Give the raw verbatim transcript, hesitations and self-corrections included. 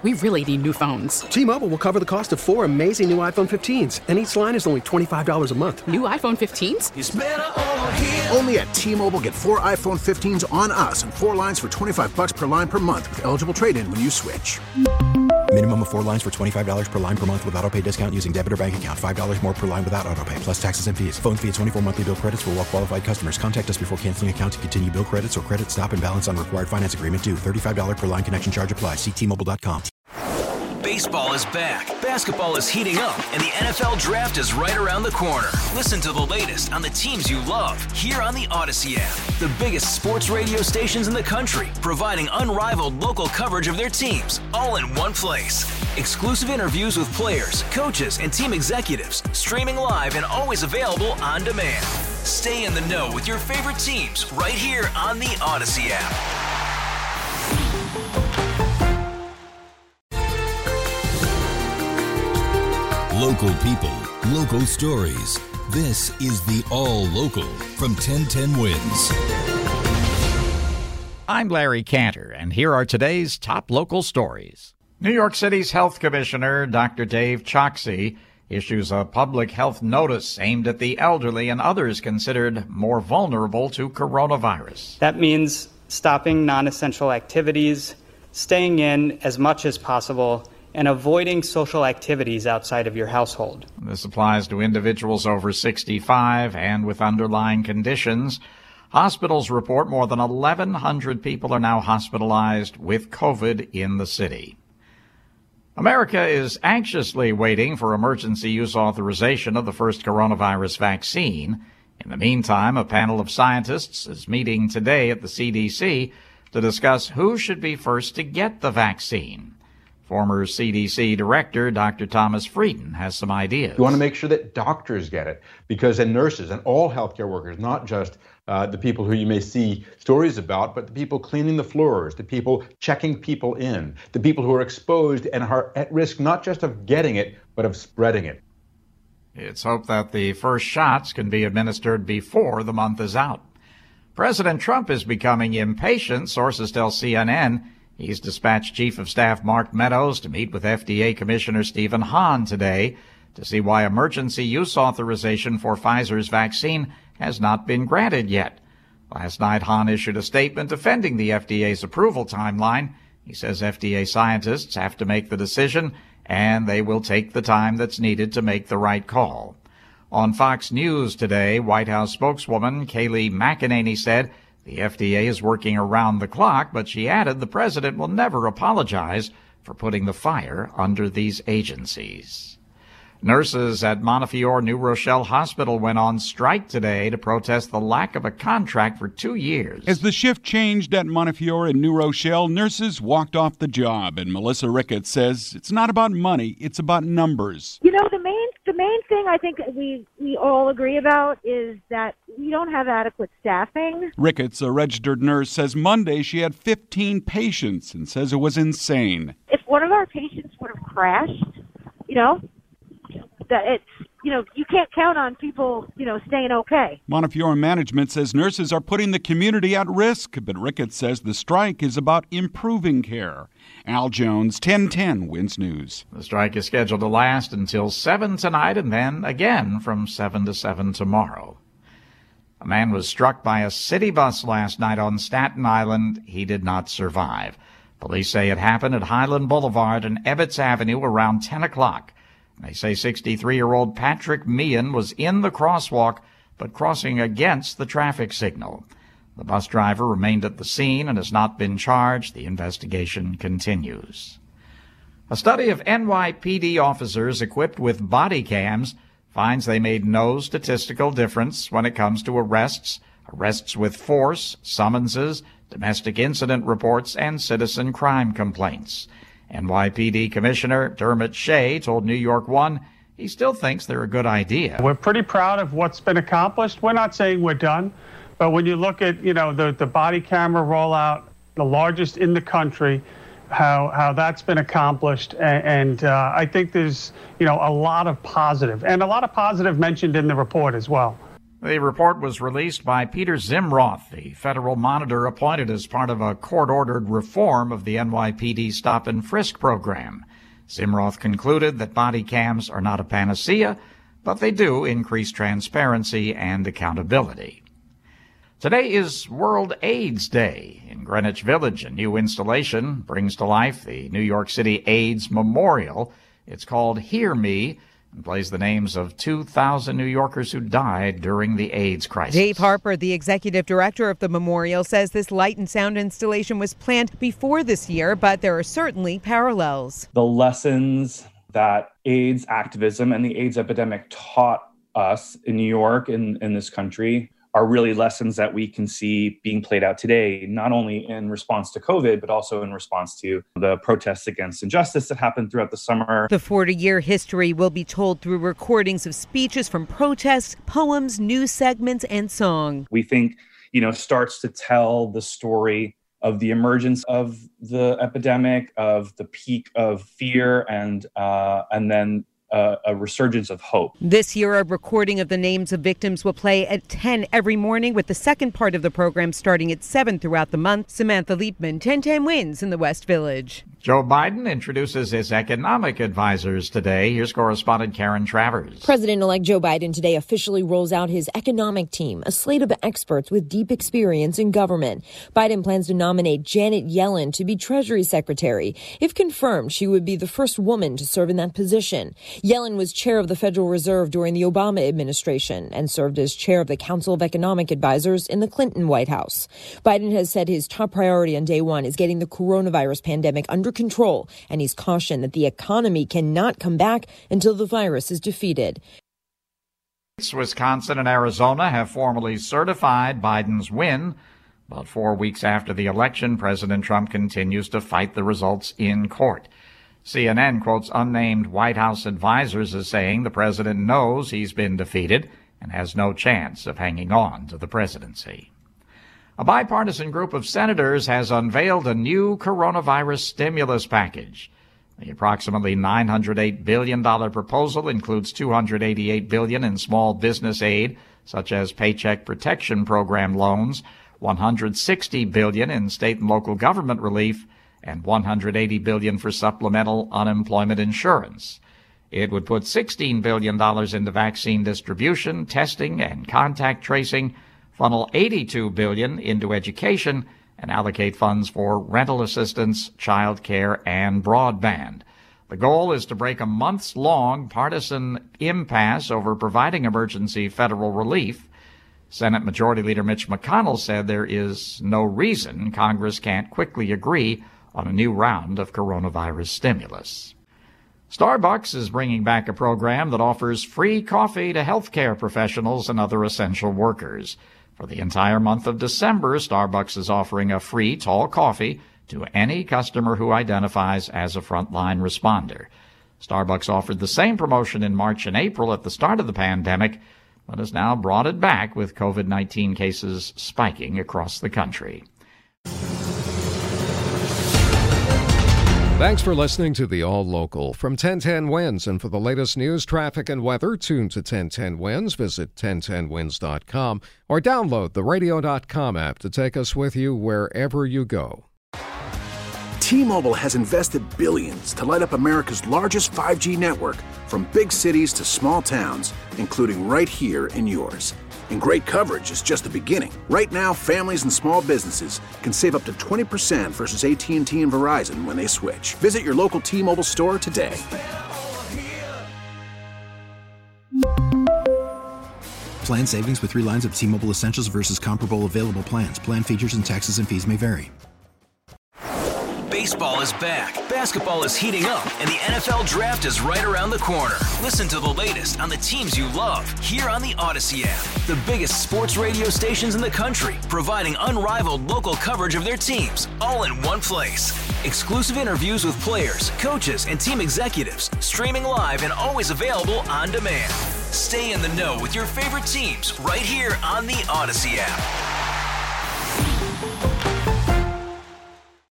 We really need new phones. T-Mobile will cover the cost of four amazing new iPhone fifteens, and each line is only twenty-five dollars a month. New iPhone fifteens? It's better over here. Only at T-Mobile, get four iPhone fifteens on us and four lines for twenty-five dollars per line per month with eligible trade-in when you switch. Minimum of four lines for twenty-five dollars per line per month with autopay discount using debit or bank account. five dollars more per line without autopay, plus taxes and fees. Phone fee at twenty-four monthly bill credits for well-qualified customers. Contact us before canceling account to continue bill credits or credit stop and balance on required finance agreement due. thirty-five dollars per line connection charge applies. See T Mobile dot com. Baseball is back, basketball is heating up, and the N F L Draft is right around the corner. Listen to the latest on the teams you love here on the Odyssey app. The biggest sports radio stations in the country, providing unrivaled local coverage of their teams, all in one place. Exclusive interviews with players, coaches, and team executives, streaming live and always available on demand. Stay in the know with your favorite teams right here on the Odyssey app. Local people, local stories. This is the All Local from ten ten Wins. I'm Larry Cantor, and here are today's top local stories. New York City's Health Commissioner, Doctor Dave Choksi, issues a public health notice aimed at the elderly and others considered more vulnerable to coronavirus. That means stopping non-essential activities, staying in as much as possible, and avoiding social activities outside of your household. This applies to individuals over sixty-five and with underlying conditions. Hospitals report more than eleven hundred people are now hospitalized with COVID in the city. America is anxiously waiting for emergency use authorization of the first coronavirus vaccine. In the meantime, a panel of scientists is meeting today at the C D C to discuss who should be first to get the vaccine. Former C D C Director Doctor Thomas Frieden has some ideas. You want to make sure that doctors get it, because and nurses and all healthcare workers, not just uh, the people who you may see stories about, but the people cleaning the floors, the people checking people in, the people who are exposed and are at risk not just of getting it, but of spreading it. It's hoped that the first shots can be administered before the month is out. President Trump is becoming impatient, sources tell C N N. He's dispatched Chief of Staff Mark Meadows to meet with F D A Commissioner Stephen Hahn today to see why emergency use authorization for Pfizer's vaccine has not been granted yet. Last night, Hahn issued a statement defending the F D A's approval timeline. He says F D A scientists have to make the decision, and they will take the time that's needed to make the right call. On Fox News today, White House spokeswoman Kayleigh McEnany said the F D A is working around the clock, but she added the president will never apologize for putting the fire under these agencies. Nurses at Montefiore New Rochelle Hospital went on strike today to protest the lack of a contract for two years. As the shift changed at Montefiore and New Rochelle, nurses walked off the job, and Melissa Ricketts says it's not about money, it's about numbers. You know, the main the main thing I think we, we all agree about is that we don't have adequate staffing. Ricketts, a registered nurse, says Monday she had fifteen patients and says it was insane. If one of our patients would have crashed, you know, that it's, you know, you can't count on people, you know, staying okay. Montefiore management says nurses are putting the community at risk, but Ricketts says the strike is about improving care. Al Jones, ten ten Wins News. The strike is scheduled to last until seven tonight and then again from seven to seven tomorrow. A man was struck by a city bus last night on Staten Island. He did not survive. Police say it happened at Highland Boulevard and Ebbets Avenue around ten o'clock. They say sixty-three-year-old Patrick Meehan was in the crosswalk but crossing against the traffic signal. The bus driver remained at the scene and has not been charged. The investigation continues. A study of N Y P D officers equipped with body cams finds they made no statistical difference when it comes to arrests, arrests with force, summonses, domestic incident reports, and citizen crime complaints. N Y P D Commissioner Dermot Shea told New York One he still thinks they're a good idea. We're pretty proud of what's been accomplished. We're not saying we're done, but when you look at, you know, the, the body camera rollout, the largest in the country, how how that's been accomplished, and, and uh, I think there's, you know, a lot of positive, and a lot of positive mentioned in the report as well. The report was released by Peter Zimroth, the federal monitor appointed as part of a court-ordered reform of the N Y P D stop and frisk program. Zimroth concluded that body cams are not a panacea, but they do increase transparency and accountability. Today is World AIDS Day. In Greenwich Village, a new installation brings to life the New York City AIDS Memorial. It's called Hear Me, and plays the names of two thousand New Yorkers who died during the AIDS crisis. Dave Harper, the executive director of the memorial, says this light and sound installation was planned before this year, but there are certainly parallels. The lessons that AIDS activism and the AIDS epidemic taught us in New York and in this country are really lessons that we can see being played out today, not only in response to COVID, but also in response to the protests against injustice that happened throughout the summer. The forty-year history will be told through recordings of speeches from protests, poems, news segments, and song. We think, you know, starts to tell the story of the emergence of the epidemic, of the peak of fear, and uh, and then Uh, a resurgence of hope. This year, a recording of the names of victims will play at ten every morning, with the second part of the program starting at seven throughout the month. Samantha Liebman, ten ten Wins in the West Village. Joe Biden introduces his economic advisors today. Here's correspondent Karen Travers. President-elect Joe Biden today officially rolls out his economic team, a slate of experts with deep experience in government. Biden plans to nominate Janet Yellen to be Treasury Secretary. If confirmed, she would be the first woman to serve in that position. Yellen was chair of the Federal Reserve during the Obama administration and served as chair of the Council of Economic Advisors in the Clinton White House. Biden has said his top priority on day one is getting the coronavirus pandemic under control, and he's cautioned that the economy cannot come back until the virus is defeated. Wisconsin and Arizona have formally certified Biden's win. But four weeks after the election, President Trump continues to fight the results in court. C N N quotes unnamed White House advisors as saying the president knows he's been defeated and has no chance of hanging on to the presidency. A bipartisan group of senators has unveiled a new coronavirus stimulus package. The approximately nine hundred eight billion dollars proposal includes two hundred eighty-eight billion dollars in small business aid, such as Paycheck Protection Program loans, one hundred sixty billion dollars in state and local government relief, and one hundred eighty billion dollars for supplemental unemployment insurance. It would put sixteen billion dollars into vaccine distribution, testing, and contact tracing, funnel eighty-two billion dollars into education, and allocate funds for rental assistance, child care, and broadband. The goal is to break a months-long partisan impasse over providing emergency federal relief. Senate Majority Leader Mitch McConnell said there is no reason Congress can't quickly agree on a new round of coronavirus stimulus. Starbucks is bringing back a program that offers free coffee to healthcare professionals and other essential workers. For the entire month of December, Starbucks is offering a free tall coffee to any customer who identifies as a frontline responder. Starbucks offered the same promotion in March and April at the start of the pandemic, but has now brought it back with COVID nineteen cases spiking across the country. Thanks for listening to the All Local from ten ten Wins. And for the latest news, traffic, and weather, tune to ten ten Wins. Visit ten ten wins dot com or download the radio dot com app to take us with you wherever you go. T-Mobile has invested billions to light up America's largest five G network, from big cities to small towns, including right here in yours. And great coverage is just the beginning. Right now, families and small businesses can save up to twenty percent versus A T and T and Verizon when they switch. Visit your local T-Mobile store today. Plan savings with three lines of T-Mobile Essentials versus comparable available plans. Plan features and taxes and fees may vary. Baseball is back, basketball is heating up, and the N F L Draft is right around the corner. Listen to the latest on the teams you love here on the Odyssey app. The biggest sports radio stations in the country, providing unrivaled local coverage of their teams, all in one place. Exclusive interviews with players, coaches, and team executives, streaming live and always available on demand. Stay in the know with your favorite teams right here on the Odyssey app.